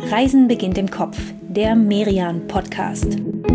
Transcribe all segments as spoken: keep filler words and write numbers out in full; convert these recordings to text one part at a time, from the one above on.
Reisen beginnt im Kopf, der Merian-Podcast.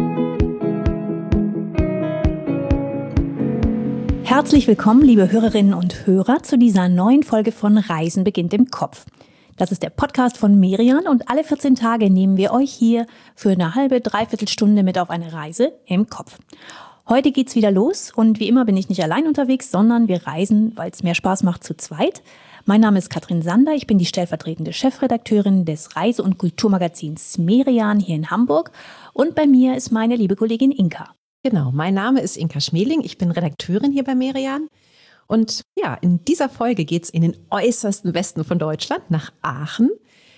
Herzlich willkommen, liebe Hörerinnen und Hörer, zu dieser neuen Folge von Reisen beginnt im Kopf. Das ist der Podcast von Merian und alle vierzehn Tage nehmen wir euch hier für eine halbe, dreiviertel Stunde mit auf eine Reise im Kopf. Heute geht's wieder los und wie immer bin ich nicht allein unterwegs, sondern wir reisen, weil es mehr Spaß macht, zu zweit. Mein Name ist Katrin Sander, ich bin die stellvertretende Chefredakteurin des Reise- und Kulturmagazins Merian hier in Hamburg und bei mir ist meine liebe Kollegin Inka. Genau, mein Name ist Inka Schmeling, ich bin Redakteurin hier bei Merian und ja, in dieser Folge geht's in den äußersten Westen von Deutschland, nach Aachen.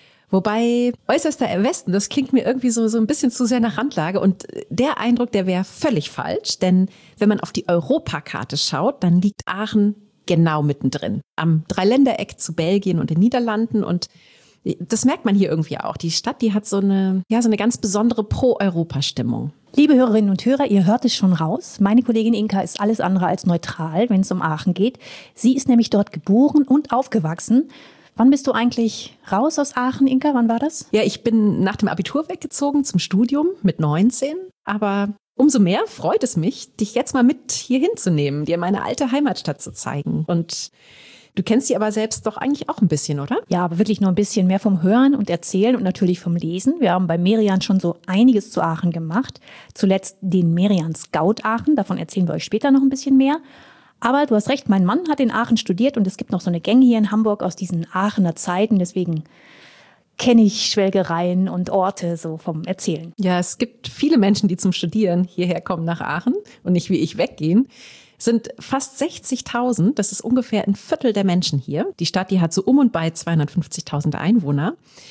Wobei äußerster Westen, das klingt mir irgendwie so, so ein bisschen zu sehr nach Randlage und der Eindruck, der wäre völlig falsch, denn wenn man auf die Europakarte schaut, dann liegt Aachen genau mittendrin, am Dreiländereck zu Belgien und den Niederlanden und das merkt man hier irgendwie auch. Die Stadt, die hat so eine, ja, so eine ganz besondere Pro-Europa-Stimmung. Liebe Hörerinnen und Hörer, ihr hört es schon raus. Meine Kollegin Inka ist alles andere als neutral, wenn es um Aachen geht. Sie ist nämlich dort geboren und aufgewachsen. Wann bist du eigentlich raus aus Aachen, Inka? Wann war das? Ja, ich bin nach dem Abitur weggezogen zum Studium mit neunzehn. Aber umso mehr freut es mich, dich jetzt mal mit hier hinzunehmen, dir meine alte Heimatstadt zu zeigen. Und du kennst sie aber selbst doch eigentlich auch ein bisschen, oder? Ja, aber wirklich nur ein bisschen mehr vom Hören und Erzählen und natürlich vom Lesen. Wir haben bei Merian schon so einiges zu Aachen gemacht. Zuletzt den Merian Scout Aachen, davon erzählen wir euch später noch ein bisschen mehr. Aber du hast recht, mein Mann hat in Aachen studiert und es gibt noch so eine Gang hier in Hamburg aus diesen Aachener Zeiten. Deswegen kenne ich Schwelgereien und Orte so vom Erzählen. Ja, es gibt viele Menschen, die zum Studieren hierher kommen nach Aachen und nicht wie ich weggehen. Es sind fast sechzigtausend, das ist ungefähr ein Viertel der Menschen hier. Die Stadt, die hat so um und bei zweihundertfünfzigtausend Einwohner.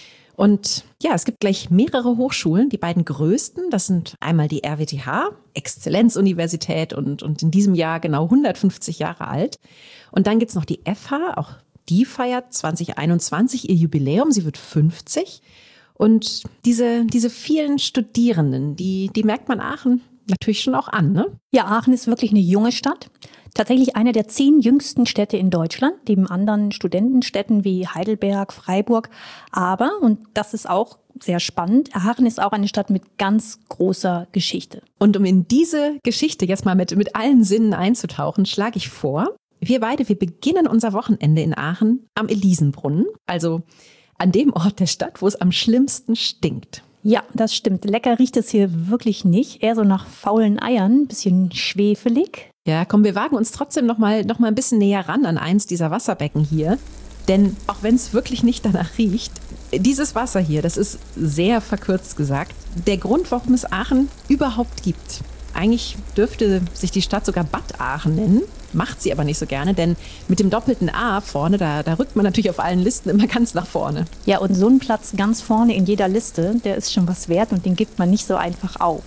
Und ja, es gibt gleich mehrere Hochschulen, die beiden größten, das sind einmal die R W T H, Exzellenzuniversität und, und in diesem Jahr genau hundertfünfzig Jahre alt. Und dann gibt's noch die F H, auch die feiert zwanzig einundzwanzig ihr Jubiläum, sie wird fünfzig. Und diese, diese vielen Studierenden, die, die merkt man Aachen natürlich schon auch an, ne? Ja, Aachen ist wirklich eine junge Stadt. Tatsächlich eine der zehn jüngsten Städte in Deutschland, neben anderen Studentenstädten wie Heidelberg, Freiburg. Aber, und das ist auch sehr spannend, Aachen ist auch eine Stadt mit ganz großer Geschichte. Und um in diese Geschichte jetzt mal mit, mit allen Sinnen einzutauchen, schlage ich vor, wir beide, wir beginnen unser Wochenende in Aachen am Elisenbrunnen, also an dem Ort der Stadt, wo es am schlimmsten stinkt. Ja, das stimmt. Lecker riecht es hier wirklich nicht. Eher so nach faulen Eiern, ein bisschen schwefelig. Ja, komm, wir wagen uns trotzdem noch mal, noch mal ein bisschen näher ran an eins dieser Wasserbecken hier. Denn auch wenn es wirklich nicht danach riecht, dieses Wasser hier, das ist sehr verkürzt gesagt, der Grund, warum es Aachen überhaupt gibt. Eigentlich dürfte sich die Stadt sogar Bad Aachen nennen, macht sie aber nicht so gerne, denn mit dem doppelten A vorne, da, da rückt man natürlich auf allen Listen immer ganz nach vorne. Ja, und so ein Platz ganz vorne in jeder Liste, der ist schon was wert und den gibt man nicht so einfach auf.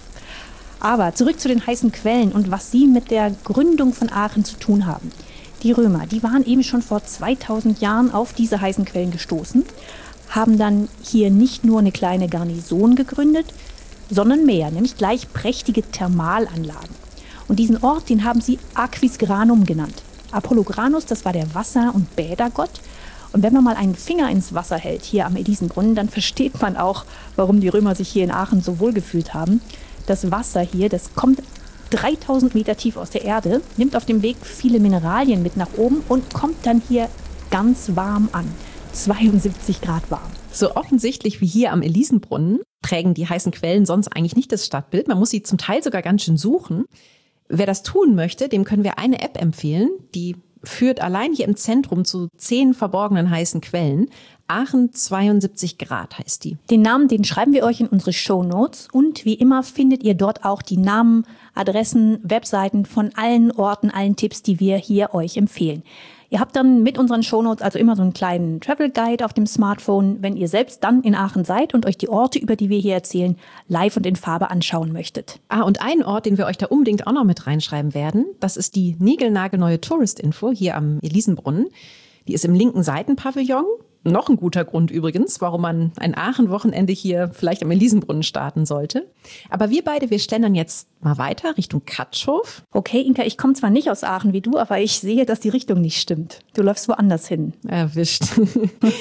Aber zurück zu den heißen Quellen und was sie mit der Gründung von Aachen zu tun haben. Die Römer, die waren eben schon vor zweitausend Jahren auf diese heißen Quellen gestoßen, haben dann hier nicht nur eine kleine Garnison gegründet, sondern mehr, nämlich gleich prächtige Thermalanlagen. Und diesen Ort, den haben sie Aquisgranum genannt. Apollogranus, das war der Wasser- und Bädergott. Und wenn man mal einen Finger ins Wasser hält, hier am Elisenbrunnen, dann versteht man auch, warum die Römer sich hier in Aachen so wohl gefühlt haben. Das Wasser hier, das kommt dreitausend Meter tief aus der Erde, nimmt auf dem Weg viele Mineralien mit nach oben und kommt dann hier ganz warm an. zweiundsiebzig Grad warm. So offensichtlich wie hier am Elisenbrunnen prägen die heißen Quellen sonst eigentlich nicht das Stadtbild. Man muss sie zum Teil sogar ganz schön suchen. Wer das tun möchte, dem können wir eine App empfehlen, die führt allein hier im Zentrum zu zehn verborgenen heißen Quellen. Aachen zweiundsiebzig Grad heißt die. Den Namen, den schreiben wir euch in unsere Shownotes und wie immer findet ihr dort auch die Namen, Adressen, Webseiten von allen Orten, allen Tipps, die wir hier euch empfehlen. Ihr habt dann mit unseren Shownotes also immer so einen kleinen Travel Guide auf dem Smartphone, wenn ihr selbst dann in Aachen seid und euch die Orte, über die wir hier erzählen, live und in Farbe anschauen möchtet. Ah, und ein Ort, den wir euch da unbedingt auch noch mit reinschreiben werden, das ist die niegelnagelneue Tourist-Info hier am Elisenbrunnen. Die ist im linken Seitenpavillon. Noch ein guter Grund übrigens, warum man ein Aachen-Wochenende hier vielleicht am Elisenbrunnen starten sollte. Aber wir beide, wir schlendern jetzt mal weiter Richtung Katschhof. Okay, Inka, ich komme zwar nicht aus Aachen wie du, aber ich sehe, dass die Richtung nicht stimmt. Du läufst woanders hin. Erwischt.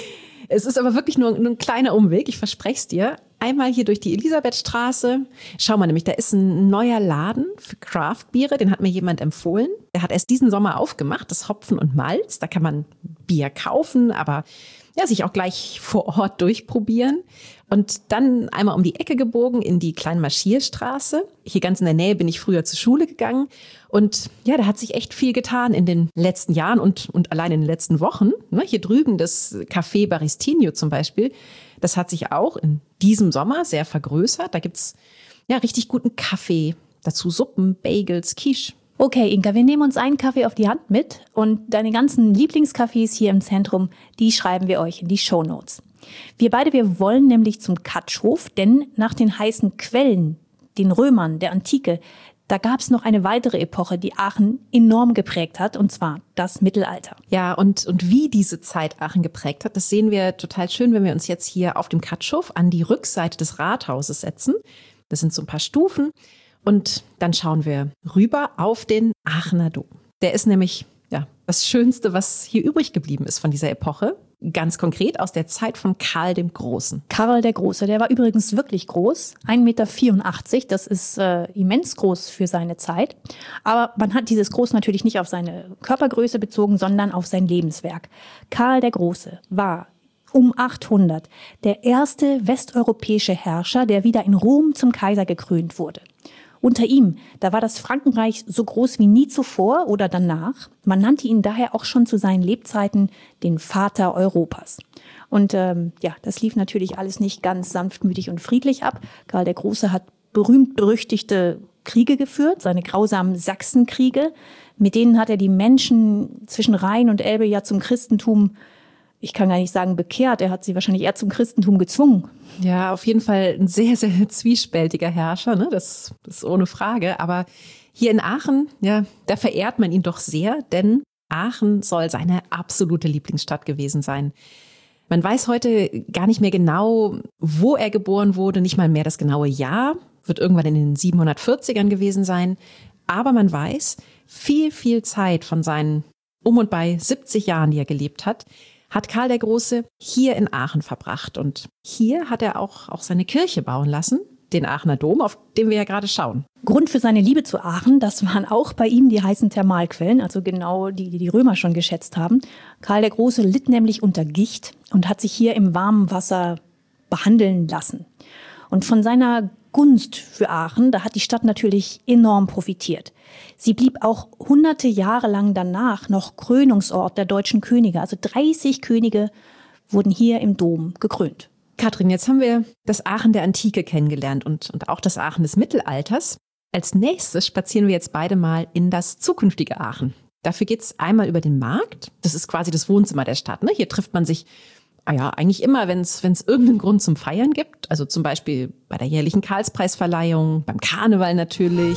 Es ist aber wirklich nur, nur ein kleiner Umweg, ich verspreche es dir. Einmal hier durch die Elisabethstraße. Schau mal nämlich, da ist ein neuer Laden für Craft-Biere, den hat mir jemand empfohlen. Der hat erst diesen Sommer aufgemacht, das Hopfen und Malz. Da kann man Bier kaufen, aber ja, sich auch gleich vor Ort durchprobieren. Und dann einmal um die Ecke gebogen in die Kleinmarschierstraße. Hier ganz in der Nähe bin ich früher zur Schule gegangen. Und ja, da hat sich echt viel getan in den letzten Jahren und, und allein in den letzten Wochen. Ne, hier drüben das Café Baristinho zum Beispiel, das hat sich auch in diesem Sommer sehr vergrößert. Da gibt's ja richtig guten Kaffee, dazu Suppen, Bagels, Quiche. Okay, Inka, wir nehmen uns einen Kaffee auf die Hand mit und deine ganzen Lieblingscafés hier im Zentrum, die schreiben wir euch in die Shownotes. Wir beide, wir wollen nämlich zum Katschhof, denn nach den heißen Quellen, den Römern, der Antike, da gab es noch eine weitere Epoche, die Aachen enorm geprägt hat, und zwar das Mittelalter. Ja, und, und wie diese Zeit Aachen geprägt hat, das sehen wir total schön, wenn wir uns jetzt hier auf dem Katschhof an die Rückseite des Rathauses setzen. Das sind so ein paar Stufen. Und dann schauen wir rüber auf den Aachener Dom. Der ist nämlich ja das Schönste, was hier übrig geblieben ist von dieser Epoche. Ganz konkret aus der Zeit von Karl dem Großen. Karl der Große, der war übrigens wirklich groß, ein Meter vierundachtzig. Das ist äh, immens groß für seine Zeit. Aber man hat dieses Groß natürlich nicht auf seine Körpergröße bezogen, sondern auf sein Lebenswerk. Karl der Große war um achthundert der erste westeuropäische Herrscher, der wieder in Rom zum Kaiser gekrönt wurde. Unter ihm, da war das Frankenreich so groß wie nie zuvor oder danach. Man nannte ihn daher auch schon zu seinen Lebzeiten den Vater Europas. Und ähm, ja, das lief natürlich alles nicht ganz sanftmütig und friedlich ab. Karl der Große hat berühmt-berüchtigte Kriege geführt, seine grausamen Sachsenkriege. Mit denen hat er die Menschen zwischen Rhein und Elbe ja zum Christentum, ich kann gar nicht sagen bekehrt, er hat sie wahrscheinlich eher zum Christentum gezwungen. Ja, auf jeden Fall ein sehr, sehr zwiespältiger Herrscher, ne? Das, das ist ohne Frage. Aber hier in Aachen, ja, da verehrt man ihn doch sehr, denn Aachen soll seine absolute Lieblingsstadt gewesen sein. Man weiß heute gar nicht mehr genau, wo er geboren wurde, nicht mal mehr das genaue Jahr, wird irgendwann in den siebenhundertvierzigern gewesen sein. Aber man weiß, viel, viel Zeit von seinen um und bei siebzig Jahren, die er gelebt hat, hat Karl der Große hier in Aachen verbracht. Und hier hat er auch, auch seine Kirche bauen lassen, den Aachener Dom, auf den wir ja gerade schauen. Grund für seine Liebe zu Aachen, das waren auch bei ihm die heißen Thermalquellen, also genau die, die die Römer schon geschätzt haben. Karl der Große litt nämlich unter Gicht und hat sich hier im warmen Wasser behandeln lassen. Und von seiner Gunst für Aachen, da hat die Stadt natürlich enorm profitiert. Sie blieb auch hunderte Jahre lang danach noch Krönungsort der deutschen Könige. Also dreißig Könige wurden hier im Dom gekrönt. Katrin, jetzt haben wir das Aachen der Antike kennengelernt und, und auch das Aachen des Mittelalters. Als nächstes spazieren wir jetzt beide mal in das zukünftige Aachen. Dafür geht es einmal über den Markt. Das ist quasi das Wohnzimmer der Stadt, ne? Hier trifft man sich ah ja, eigentlich immer, wenn es irgendeinen Grund zum Feiern gibt. Also zum Beispiel bei der jährlichen Karlspreisverleihung, beim Karneval natürlich.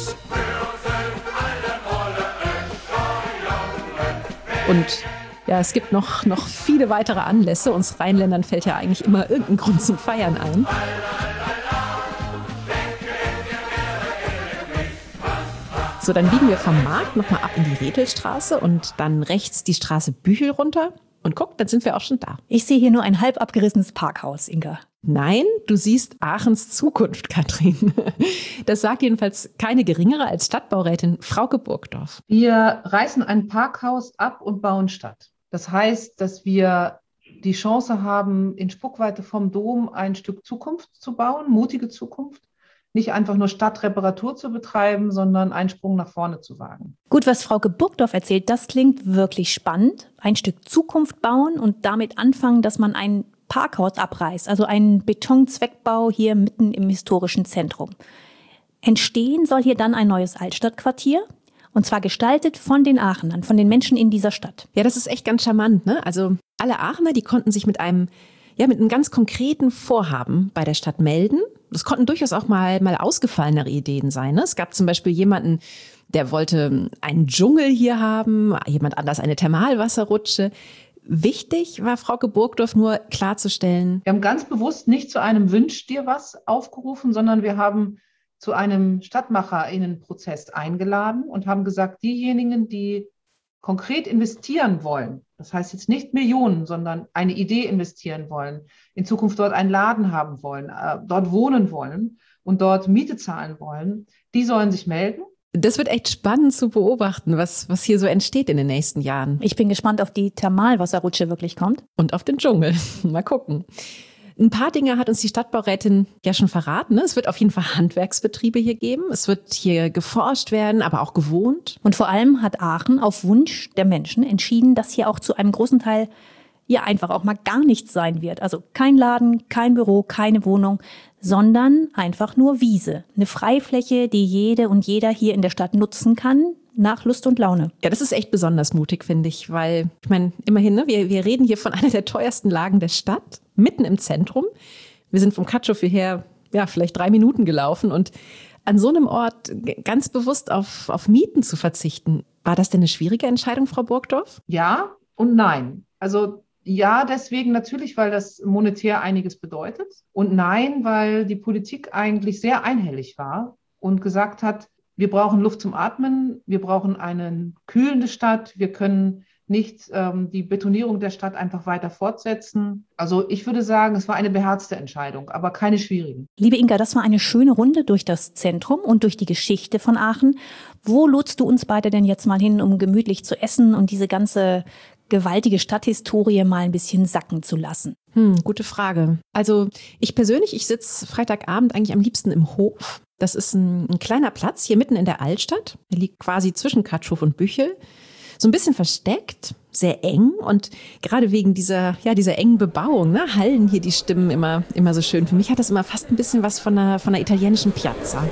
Und ja, es gibt noch, noch viele weitere Anlässe. Uns Rheinländern fällt ja eigentlich immer irgendein Grund zum Feiern ein. So, dann biegen wir vom Markt nochmal ab in die Rethelstraße und dann rechts die Straße Büchel runter. Und guck, dann sind wir auch schon da. Ich sehe hier nur ein halb abgerissenes Parkhaus, Inka. Nein, du siehst Aachens Zukunft, Katrin. Das sagt jedenfalls keine geringere als Stadtbaurätin Frauke Burgdorf. Wir reißen ein Parkhaus ab und bauen Stadt. Das heißt, dass wir die Chance haben, in Spuckweite vom Dom ein Stück Zukunft zu bauen, mutige Zukunft. Nicht einfach nur Stadtreparatur zu betreiben, sondern einen Sprung nach vorne zu wagen. Gut, was Frauke Burgdorf erzählt, das klingt wirklich spannend. Ein Stück Zukunft bauen und damit anfangen, dass man ein Parkhaus abreißt, also einen Betonzweckbau hier mitten im historischen Zentrum. Entstehen soll hier dann ein neues Altstadtquartier, und zwar gestaltet von den Aachenern, von den Menschen in dieser Stadt. Ja, das ist echt ganz charmant, ne? Also alle Aachener, die konnten sich mit einem Ja, mit einem ganz konkreten Vorhaben bei der Stadt melden. Das konnten durchaus auch mal, mal ausgefallenere Ideen sein. Ne? Es gab zum Beispiel jemanden, der wollte einen Dschungel hier haben, jemand anders eine Thermalwasserrutsche. Wichtig war Frauke Burgdorf nur klarzustellen. Wir haben ganz bewusst nicht zu einem Wünsch dir was aufgerufen, sondern wir haben zu einem StadtmacherInnen-Prozess eingeladen und haben gesagt, diejenigen, die konkret investieren wollen, das heißt jetzt nicht Millionen, sondern eine Idee investieren wollen, in Zukunft dort einen Laden haben wollen, äh, dort wohnen wollen und dort Miete zahlen wollen, die sollen sich melden. Das wird echt spannend zu beobachten, was, was hier so entsteht in den nächsten Jahren. Ich bin gespannt, ob die Thermalwasserrutsche wirklich kommt. Und auf den Dschungel. Mal gucken. Ein paar Dinge hat uns die Stadtbaurätin ja schon verraten. Ne? Es wird auf jeden Fall Handwerksbetriebe hier geben. Es wird hier geforscht werden, aber auch gewohnt. Und vor allem hat Aachen auf Wunsch der Menschen entschieden, dass hier auch zu einem großen Teil ja einfach auch mal gar nichts sein wird. Also kein Laden, kein Büro, keine Wohnung, sondern einfach nur Wiese. Eine Freifläche, die jede und jeder hier in der Stadt nutzen kann, nach Lust und Laune. Ja, das ist echt besonders mutig, finde ich, weil, ich meine, immerhin, ne, wir, wir reden hier von einer der teuersten Lagen der Stadt, mitten im Zentrum. Wir sind vom Katschuf hierher, ja, vielleicht drei Minuten gelaufen und an so einem Ort ganz bewusst auf, auf Mieten zu verzichten. War das denn eine schwierige Entscheidung, Frau Burgdorf? Ja und nein. Also ja, deswegen natürlich, weil das monetär einiges bedeutet. Und nein, weil die Politik eigentlich sehr einhellig war und gesagt hat, wir brauchen Luft zum Atmen, wir brauchen eine kühlende Stadt, wir können nicht ähm, die Betonierung der Stadt einfach weiter fortsetzen. Also ich würde sagen, es war eine beherzte Entscheidung, aber keine schwierige. Liebe Inga, das war eine schöne Runde durch das Zentrum und durch die Geschichte von Aachen. Wo lotst du uns beide denn jetzt mal hin, um gemütlich zu essen und diese ganze gewaltige Stadthistorie mal ein bisschen sacken zu lassen? Hm, gute Frage. Also ich persönlich, ich sitze Freitagabend eigentlich am liebsten im Hof. Das ist ein, ein kleiner Platz hier mitten in der Altstadt. Der liegt quasi zwischen Katschuf und Büchel. So ein bisschen versteckt, sehr eng und gerade wegen dieser, ja, dieser engen Bebauung, ne, hallen hier die Stimmen immer, immer so schön. Für mich hat das immer fast ein bisschen was von einer, von einer italienischen Piazza.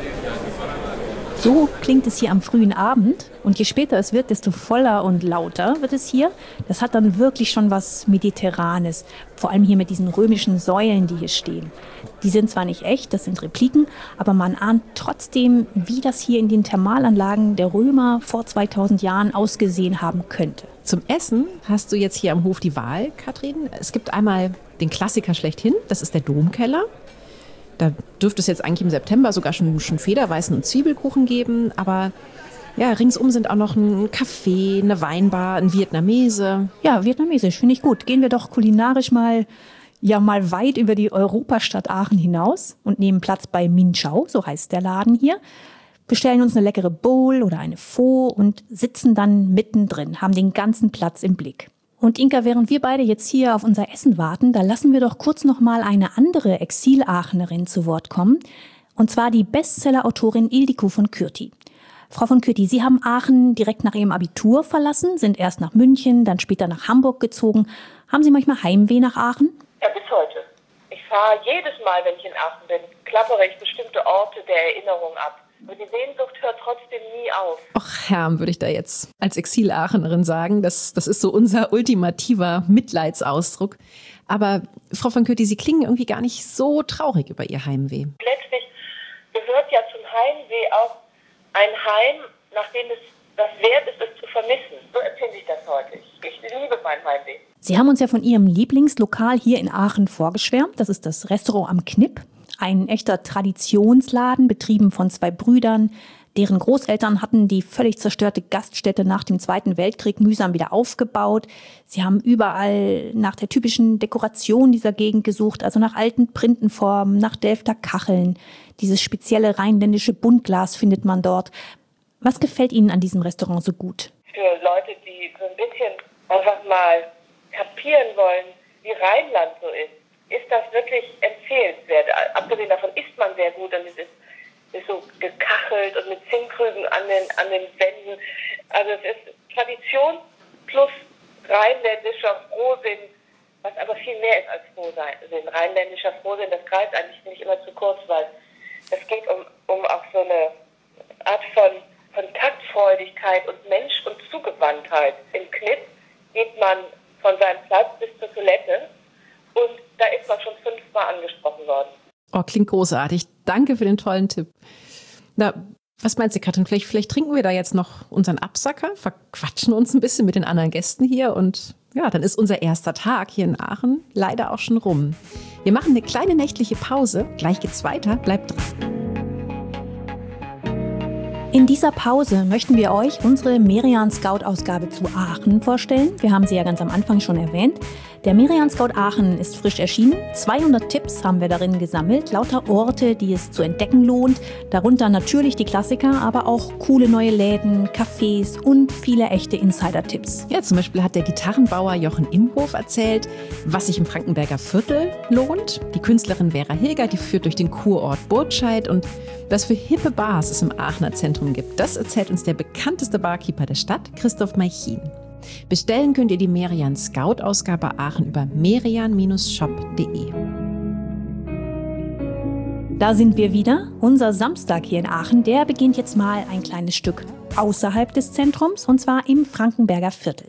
So klingt es hier am frühen Abend und je später es wird, desto voller und lauter wird es hier. Das hat dann wirklich schon was Mediterranes, vor allem hier mit diesen römischen Säulen, die hier stehen. Die sind zwar nicht echt, das sind Repliken, aber man ahnt trotzdem, wie das hier in den Thermalanlagen der Römer vor zweitausend Jahren ausgesehen haben könnte. Zum Essen hast du jetzt hier am Hof die Wahl, Katrin. Es gibt einmal den Klassiker schlechthin, das ist der Domkeller. Da dürfte es jetzt eigentlich im September sogar schon, schon Federweißen und Zwiebelkuchen geben. Aber ja, ringsum sind auch noch ein Café, eine Weinbar, ein Vietnamese. Ja, vietnamesisch finde ich gut. Gehen wir doch kulinarisch mal, ja, mal weit über die Europastadt Aachen hinaus und nehmen Platz bei Min Chau, so heißt der Laden hier. Bestellen uns eine leckere Bowl oder eine Pho und sitzen dann mittendrin, haben den ganzen Platz im Blick. Und Inka, während wir beide jetzt hier auf unser Essen warten, da lassen wir doch kurz noch mal eine andere Exil-Aachenerin zu Wort kommen. Und zwar die Bestseller-Autorin Ildiko von Kürti. Frau von Kürti, Sie haben Aachen direkt nach Ihrem Abitur verlassen, sind erst nach München, dann später nach Hamburg gezogen. Haben Sie manchmal Heimweh nach Aachen? Ja, bis heute. Ich fahre jedes Mal, wenn ich in Aachen bin, klappere ich bestimmte Orte der Erinnerung ab. Und die Sehnsucht hört trotzdem nie auf. Och, Herm, würde ich da jetzt als Exil-Aachenerin sagen. Das, das ist so unser ultimativer Mitleidsausdruck. Aber Frau von Kürti, Sie klingen irgendwie gar nicht so traurig über Ihr Heimweh. Letztlich gehört ja zum Heimweh auch ein Heim, nachdem es das wert ist, es zu vermissen. So empfinde ich das heute. Ich liebe mein Heimweh. Sie haben uns ja von Ihrem Lieblingslokal hier in Aachen vorgeschwärmt. Das ist das Restaurant am Knipp. Ein echter Traditionsladen, betrieben von zwei Brüdern. Deren Großeltern hatten die völlig zerstörte Gaststätte nach dem Zweiten Weltkrieg mühsam wieder aufgebaut. Sie haben überall nach der typischen Dekoration dieser Gegend gesucht, also nach alten Printenformen, nach Delfter Kacheln. Dieses spezielle rheinländische Buntglas findet man dort. Was gefällt Ihnen an diesem Restaurant so gut? Für Leute, die so ein bisschen einfach mal kapieren wollen, wie Rheinland so ist, ist das wirklich empfehlenswert. Abgesehen davon isst man sehr gut und es ist, ist so gekachelt und mit Zinnkrügen an den, an den Wänden. Also es ist Tradition plus rheinländischer Frohsinn, was aber viel mehr ist als Frohsinn. Rheinländischer Frohsinn, das greift eigentlich nicht immer zu kurz, weil es geht um, um auch so eine Art von Kontaktfreudigkeit und Mensch- und Zugewandtheit. Im Knipp geht man von seinem Platz bis zur Toilette und da ist man schon fünfmal angesprochen worden. Oh, klingt großartig. Danke für den tollen Tipp. Na, was meinst du, Katrin? Vielleicht, vielleicht trinken wir da jetzt noch unseren Absacker, verquatschen uns ein bisschen mit den anderen Gästen hier und ja, dann ist unser erster Tag hier in Aachen leider auch schon rum. Wir machen eine kleine nächtliche Pause. Gleich geht's weiter. Bleibt dran. In dieser Pause möchten wir euch unsere Merian Scout-Ausgabe zu Aachen vorstellen. Wir haben sie ja ganz am Anfang schon erwähnt. Der Merian Scout Aachen ist frisch erschienen. zweihundert Tipps haben wir darin gesammelt, lauter Orte, die es zu entdecken lohnt. Darunter natürlich die Klassiker, aber auch coole neue Läden, Cafés und viele echte Insider-Tipps. Ja, zum Beispiel hat der Gitarrenbauer Jochen Imhof erzählt, was sich im Frankenberger Viertel lohnt. Die Künstlerin Vera Hilger, die führt durch den Kurort Burtscheid, und was für hippe Bars es im Aachener Zentrum gibt, das erzählt uns der bekannteste Barkeeper der Stadt, Christoph Meichin. Bestellen könnt ihr die Merian Scout-Ausgabe Aachen über merian Bindestrich shop punkt de. Da sind wir wieder. Unser Samstag hier in Aachen, der beginnt jetzt mal ein kleines Stück außerhalb des Zentrums, und zwar im Frankenberger Viertel.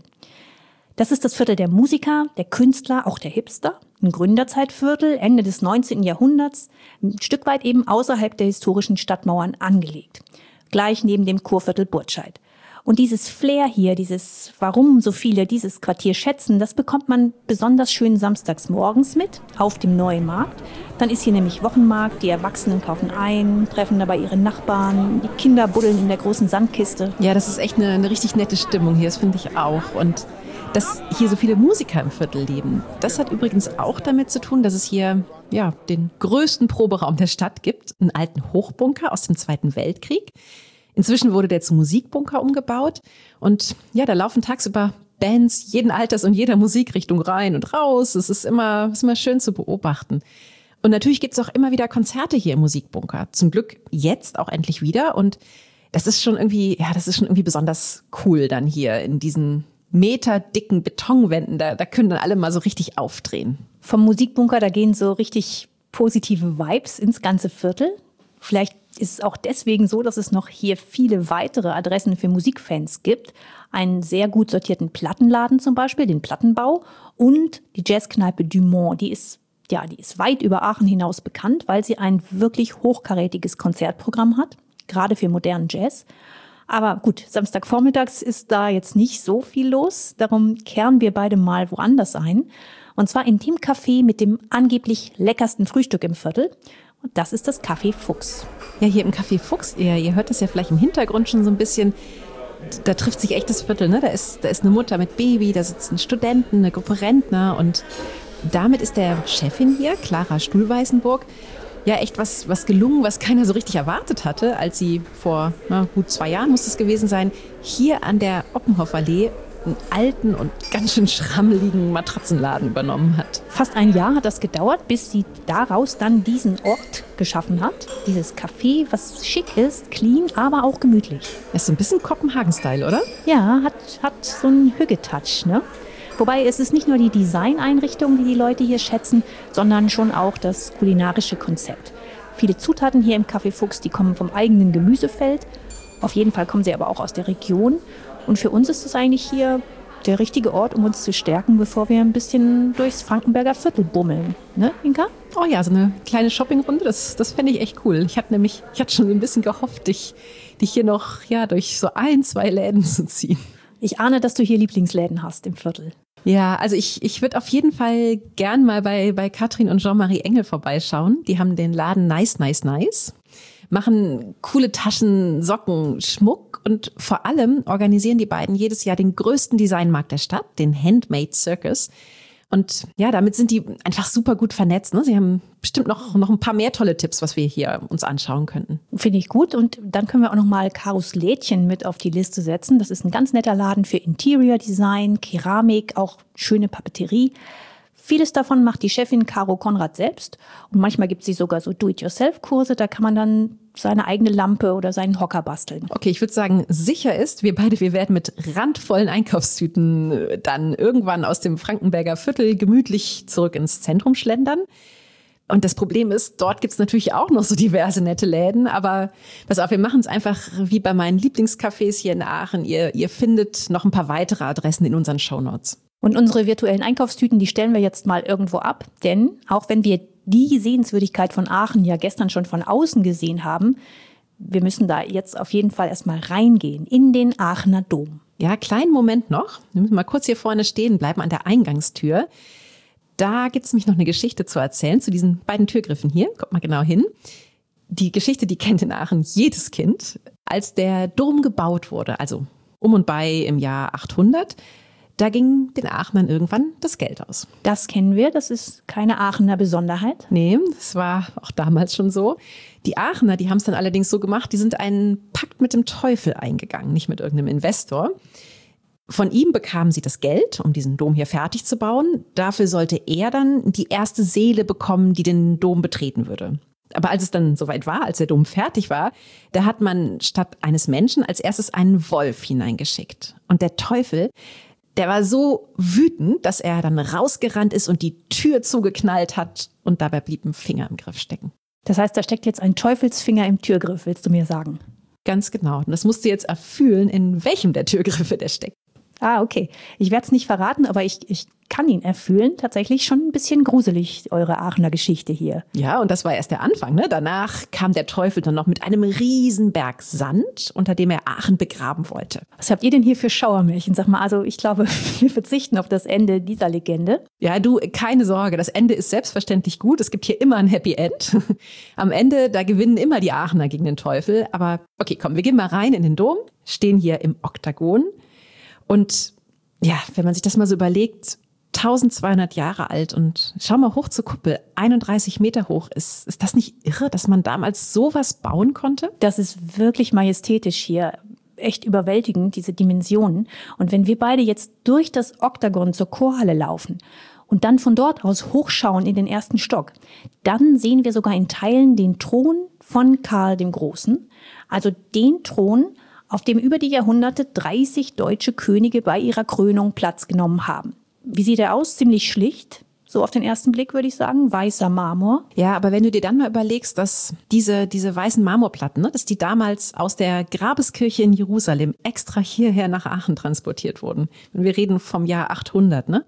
Das ist das Viertel der Musiker, der Künstler, auch der Hipster. Ein Gründerzeitviertel, Ende des neunzehnten Jahrhunderts, ein Stück weit eben außerhalb der historischen Stadtmauern angelegt. Gleich neben dem Kurviertel Burtscheid. Und dieses Flair hier, dieses, warum so viele dieses Quartier schätzen, das bekommt man besonders schön samstags morgens mit auf dem neuen Markt. Dann ist hier nämlich Wochenmarkt, die Erwachsenen kaufen ein, treffen dabei ihre Nachbarn, die Kinder buddeln in der großen Sandkiste. Ja, das ist echt eine, eine richtig nette Stimmung hier, das finde ich auch. Und dass hier so viele Musiker im Viertel leben, das hat übrigens auch damit zu tun, dass es hier ja, den größten Proberaum der Stadt gibt, einen alten Hochbunker aus dem Zweiten Weltkrieg. Inzwischen wurde der zum Musikbunker umgebaut, und ja, da laufen tagsüber Bands jeden Alters und jeder Musikrichtung rein und raus. Es ist immer, ist immer schön zu beobachten. Und natürlich gibt es auch immer wieder Konzerte hier im Musikbunker. Zum Glück jetzt auch endlich wieder, und das ist schon irgendwie, ja, das ist schon irgendwie besonders cool dann hier in diesen meterdicken Betonwänden. Da, da können dann alle mal so richtig aufdrehen. Vom Musikbunker, da gehen so richtig positive Vibes ins ganze Viertel. Vielleicht ist es auch deswegen so, dass es noch hier viele weitere Adressen für Musikfans gibt. Einen sehr gut sortierten Plattenladen zum Beispiel, den Plattenbau, und die Jazzkneipe Dumont. Die ist, ja, die ist weit über Aachen hinaus bekannt, weil sie ein wirklich hochkarätiges Konzertprogramm hat, gerade für modernen Jazz. Aber gut, Samstagvormittags ist da jetzt nicht so viel los. Darum kehren wir beide mal woanders ein. Und zwar in dem Café mit dem angeblich leckersten Frühstück im Viertel. Und das ist das Café Fuchs. Ja, hier im Café Fuchs, ihr, ihr hört das ja vielleicht im Hintergrund schon so ein bisschen, da trifft sich echt das Viertel, ne? Da ist, da ist eine Mutter mit Baby, da sitzen Studenten, eine Gruppe Rentner, und damit ist der Chefin hier, Clara Stuhlweißenburg, ja echt was, was gelungen, was keiner so richtig erwartet hatte, als sie vor na, gut zwei Jahren, muss es gewesen sein, hier an der Oppenhofallee einen alten und ganz schön schrammeligen Matratzenladen übernommen hat. Fast ein Jahr hat das gedauert, bis sie daraus dann diesen Ort geschaffen hat. Dieses Café, was schick ist, clean, aber auch gemütlich. Das ist so ein bisschen Kopenhagen-Style, oder? Ja, hat, hat so einen Hügge-Touch, ne? Wobei es ist nicht nur die Designeinrichtung, die die Leute hier schätzen, sondern schon auch das kulinarische Konzept. Viele Zutaten hier im Café Fuchs, die kommen vom eigenen Gemüsefeld. Auf jeden Fall kommen sie aber auch aus der Region. Und für uns ist es eigentlich hier der richtige Ort, um uns zu stärken, bevor wir ein bisschen durchs Frankenberger Viertel bummeln. Ne, Inka? Oh ja, so eine kleine Shoppingrunde, das, das fände ich echt cool. Ich hatte nämlich, ich hatte schon ein bisschen gehofft, dich, dich hier noch ja, durch so ein, zwei Läden zu ziehen. Ich ahne, dass du hier Lieblingsläden hast im Viertel. Ja, also ich, ich würde auf jeden Fall gern mal bei, bei Katrin und Jean-Marie Engel vorbeischauen. Die haben den Laden Nice, Nice, Nice. Machen coole Taschen, Socken, Schmuck, und vor allem organisieren die beiden jedes Jahr den größten Designmarkt der Stadt, den Handmade Circus. Und ja, damit sind die einfach super gut vernetzt. Ne? Sie haben bestimmt noch, noch ein paar mehr tolle Tipps, was wir hier uns anschauen könnten. Finde ich gut. Und dann können wir auch noch mal Karos Lädchen mit auf die Liste setzen. Das ist ein ganz netter Laden für Interior Design, Keramik, auch schöne Papeterie. Vieles davon macht die Chefin Caro Konrad selbst. Und manchmal gibt sie sogar so Do-it-yourself-Kurse. Da kann man dann seine eigene Lampe oder seinen Hocker basteln. Okay, ich würde sagen, sicher ist, wir beide, wir werden mit randvollen Einkaufstüten dann irgendwann aus dem Frankenberger Viertel gemütlich zurück ins Zentrum schlendern. Und das Problem ist, dort gibt's natürlich auch noch so diverse nette Läden. Aber pass auf, wir machen es einfach wie bei meinen Lieblingscafés hier in Aachen. Ihr, ihr findet noch ein paar weitere Adressen in unseren Shownotes. Und unsere virtuellen Einkaufstüten, die stellen wir jetzt mal irgendwo ab. Denn auch wenn wir die Sehenswürdigkeit von Aachen ja gestern schon von außen gesehen haben, wir müssen da jetzt auf jeden Fall erstmal reingehen in den Aachener Dom. Ja, kleinen Moment noch. Wir müssen mal kurz hier vorne stehen bleiben an der Eingangstür. Da gibt's nämlich noch eine Geschichte zu erzählen zu diesen beiden Türgriffen hier. Kommt mal genau hin. Die Geschichte, die kennt in Aachen jedes Kind. Als der Dom gebaut wurde, also um und bei im Jahr achthundert, da ging den Aachnern irgendwann das Geld aus. Das kennen wir, das ist keine Aachener Besonderheit. Nee, das war auch damals schon so. Die Aachener, die haben es dann allerdings so gemacht, die sind einen Pakt mit dem Teufel eingegangen, nicht mit irgendeinem Investor. Von ihm bekamen sie das Geld, um diesen Dom hier fertig zu bauen. Dafür sollte er dann die erste Seele bekommen, die den Dom betreten würde. Aber als es dann soweit war, als der Dom fertig war, da hat man statt eines Menschen als erstes einen Wolf hineingeschickt. Und der Teufel, der war so wütend, dass er dann rausgerannt ist und die Tür zugeknallt hat und dabei blieb ein Finger im Griff stecken. Das heißt, da steckt jetzt ein Teufelsfinger im Türgriff, willst du mir sagen? Ganz genau. Und das musst du jetzt erfühlen, in welchem der Türgriffe der steckt. Ah, okay. Ich werde es nicht verraten, aber ich, ich kann ihn erfühlen. Tatsächlich schon ein bisschen gruselig, eure Aachener Geschichte hier. Ja, und das war erst der Anfang, ne? Danach kam der Teufel dann noch mit einem riesen Berg Sand, unter dem er Aachen begraben wollte. Was habt ihr denn hier für Schauermärchen? Sag mal, also ich glaube, wir verzichten auf das Ende dieser Legende. Ja, du, keine Sorge, das Ende ist selbstverständlich gut. Es gibt hier immer ein Happy End. Am Ende, da gewinnen immer die Aachener gegen den Teufel. Aber okay, komm, wir gehen mal rein in den Dom, stehen hier im Oktagon. Und ja, wenn man sich das mal so überlegt, eintausendzweihundert Jahre alt und schau mal hoch zur Kuppel, einunddreißig Meter hoch. Ist, ist das nicht irre, dass man damals sowas bauen konnte? Das ist wirklich majestätisch hier. Echt überwältigend, diese Dimensionen. Und wenn wir beide jetzt durch das Oktagon zur Chorhalle laufen und dann von dort aus hochschauen in den ersten Stock, dann sehen wir sogar in Teilen den Thron von Karl dem Großen. Also den Thron, auf dem über die Jahrhunderte dreißig deutsche Könige bei ihrer Krönung Platz genommen haben. Wie sieht er aus? Ziemlich schlicht. So auf den ersten Blick würde ich sagen, weißer Marmor. Ja, aber wenn du dir dann mal überlegst, dass diese, diese weißen Marmorplatten, ne, dass die damals aus der Grabeskirche in Jerusalem extra hierher nach Aachen transportiert wurden. Und wir reden vom Jahr achthundert, ne?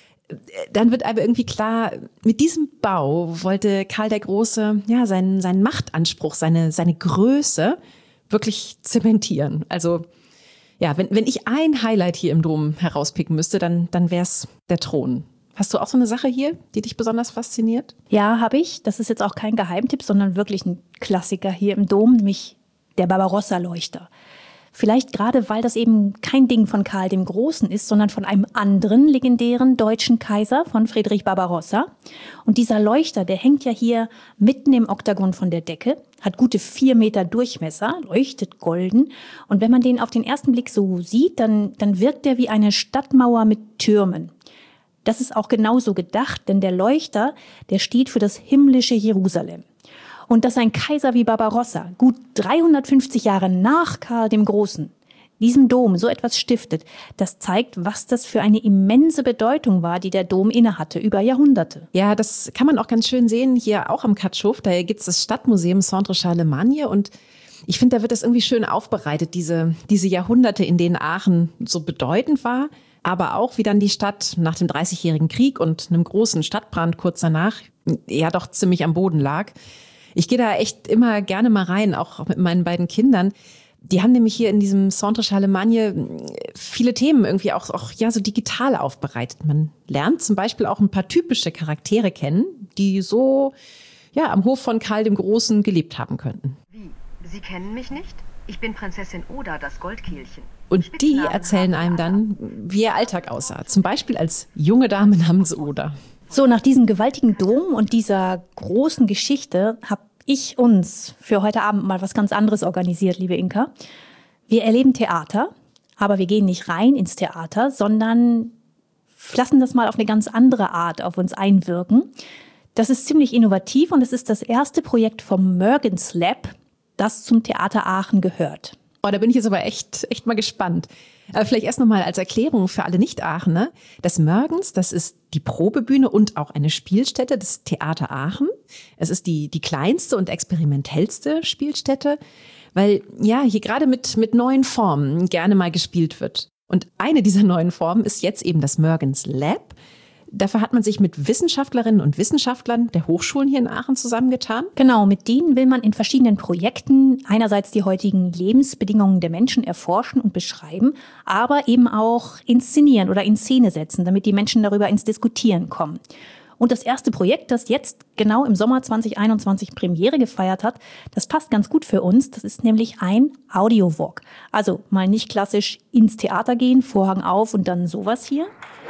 Dann wird aber irgendwie klar, mit diesem Bau wollte Karl der Große ja seinen, seinen Machtanspruch, seine, seine Größe wirklich zementieren. Also ja, wenn, wenn ich ein Highlight hier im Dom herauspicken müsste, dann, dann wäre es der Thron. Hast du auch so eine Sache hier, die dich besonders fasziniert? Ja, habe ich. Das ist jetzt auch kein Geheimtipp, sondern wirklich ein Klassiker hier im Dom, nämlich der Barbarossa-Leuchter. Vielleicht gerade, weil das eben kein Ding von Karl dem Großen ist, sondern von einem anderen legendären deutschen Kaiser, von Friedrich Barbarossa. Und dieser Leuchter, der hängt ja hier mitten im Oktagon von der Decke, hat gute vier Meter Durchmesser, leuchtet golden. Und wenn man den auf den ersten Blick so sieht, dann, dann wirkt er wie eine Stadtmauer mit Türmen. Das ist auch genauso gedacht, denn der Leuchter, der steht für das himmlische Jerusalem. Und dass ein Kaiser wie Barbarossa, gut dreihundertfünfzig Jahre nach Karl dem Großen, diesem Dom so etwas stiftet, das zeigt, was das für eine immense Bedeutung war, die der Dom innehatte über Jahrhunderte. Ja, das kann man auch ganz schön sehen, hier auch am Katschhof. Da gibt es das Stadtmuseum Centre Charlemagne und ich finde, da wird das irgendwie schön aufbereitet, diese, diese Jahrhunderte, in denen Aachen so bedeutend war, aber auch wie dann die Stadt nach dem Dreißigjährigen Krieg und einem großen Stadtbrand kurz danach ja doch ziemlich am Boden lag. Ich gehe da echt immer gerne mal rein, auch mit meinen beiden Kindern. Die haben nämlich hier in diesem Centre Charlemagne viele Themen irgendwie auch, auch ja, so digital aufbereitet. Man lernt zum Beispiel auch ein paar typische Charaktere kennen, die so ja, am Hof von Karl dem Großen gelebt haben könnten. Wie? Sie kennen mich nicht? Ich bin Prinzessin Oda, das Goldkehlchen. Und die erzählen einem dann, wie ihr Alltag aussah. Zum Beispiel als junge Dame namens Oda. So, nach diesem gewaltigen Dom und dieser großen Geschichte habe ich uns für heute Abend mal was ganz anderes organisiert, liebe Inka. Wir erleben Theater, aber wir gehen nicht rein ins Theater, sondern lassen das mal auf eine ganz andere Art auf uns einwirken. Das ist ziemlich innovativ und es ist das erste Projekt vom Mörgens Lab, das zum Theater Aachen gehört. Oh, da bin ich jetzt aber echt, echt mal gespannt. Aber vielleicht erst nochmal als Erklärung für alle Nicht-Aachener. Das Mörgens, das ist die Probebühne und auch eine Spielstätte des Theater Aachen. Es ist die, die kleinste und experimentellste Spielstätte, weil ja hier gerade mit, mit neuen Formen gerne mal gespielt wird. Und eine dieser neuen Formen ist jetzt eben das Mörgens Lab. Dafür hat man sich mit Wissenschaftlerinnen und Wissenschaftlern der Hochschulen hier in Aachen zusammengetan. Genau, mit denen will man in verschiedenen Projekten einerseits die heutigen Lebensbedingungen der Menschen erforschen und beschreiben, aber eben auch inszenieren oder in Szene setzen, damit die Menschen darüber ins Diskutieren kommen. Und das erste Projekt, das jetzt genau im Sommer zwanzig einundzwanzig Premiere gefeiert hat, das passt ganz gut für uns. Das ist nämlich ein Audiowalk. Also mal nicht klassisch ins Theater gehen, Vorhang auf und dann sowas hier.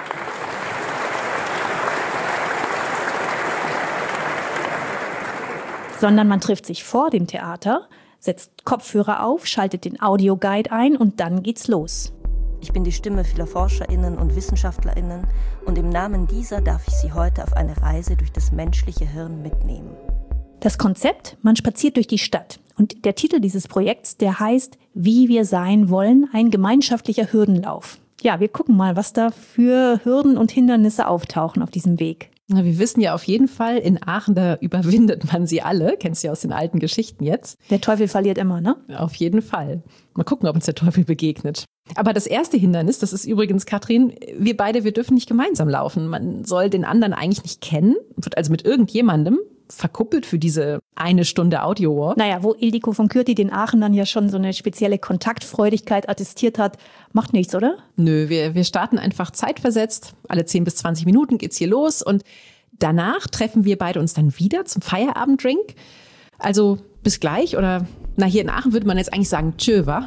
Sondern man trifft sich vor dem Theater, setzt Kopfhörer auf, schaltet den Audioguide ein und dann geht's los. Ich bin die Stimme vieler ForscherInnen und WissenschaftlerInnen und im Namen dieser darf ich Sie heute auf eine Reise durch das menschliche Hirn mitnehmen. Das Konzept, man spaziert durch die Stadt. Und der Titel dieses Projekts, der heißt Wie wir sein wollen, ein gemeinschaftlicher Hürdenlauf. Ja, wir gucken mal, was da für Hürden und Hindernisse auftauchen auf diesem Weg. Na, wir wissen ja auf jeden Fall, in Aachen, da überwindet man sie alle. Kennst du ja aus den alten Geschichten jetzt. Der Teufel verliert immer, ne? Auf jeden Fall. Mal gucken, ob uns der Teufel begegnet. Aber das erste Hindernis, das ist übrigens, Katrin, wir beide, wir dürfen nicht gemeinsam laufen. Man soll den anderen eigentlich nicht kennen, wird also mit irgendjemandem verkuppelt für diese eine Stunde Audio-Walk. Naja, wo Ildiko von Kürti den Aachenern ja schon so eine spezielle Kontaktfreudigkeit attestiert hat, macht nichts, oder? Nö, wir, wir starten einfach zeitversetzt. Alle zehn bis zwanzig Minuten geht's hier los und danach treffen wir beide uns dann wieder zum Feierabenddrink. Also bis gleich oder, na, hier in Aachen würde man jetzt eigentlich sagen, tschö, wa?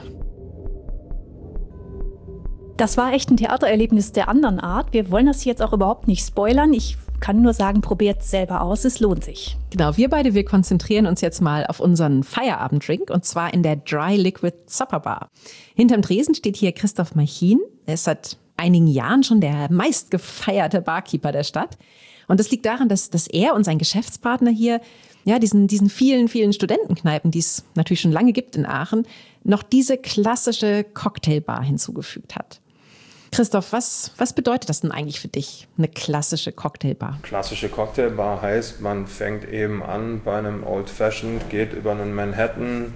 Das war echt ein Theatererlebnis der anderen Art. Wir wollen das jetzt auch überhaupt nicht spoilern. Ich kann nur sagen, probiert es selber aus, es lohnt sich. Genau, wir beide, wir konzentrieren uns jetzt mal auf unseren Feierabenddrink und zwar in der Dry Liquid Supper Bar. Hinterm Tresen steht hier Christoph Machin. Er ist seit einigen Jahren schon der meistgefeierte Barkeeper der Stadt. Und das liegt daran, dass, dass er und sein Geschäftspartner hier, ja, diesen, diesen vielen, vielen Studentenkneipen, die es natürlich schon lange gibt in Aachen, noch diese klassische Cocktailbar hinzugefügt hat. Christoph, was, was bedeutet das denn eigentlich für dich, eine klassische Cocktailbar? Klassische Cocktailbar heißt, man fängt eben an bei einem Old Fashioned, geht über einen Manhattan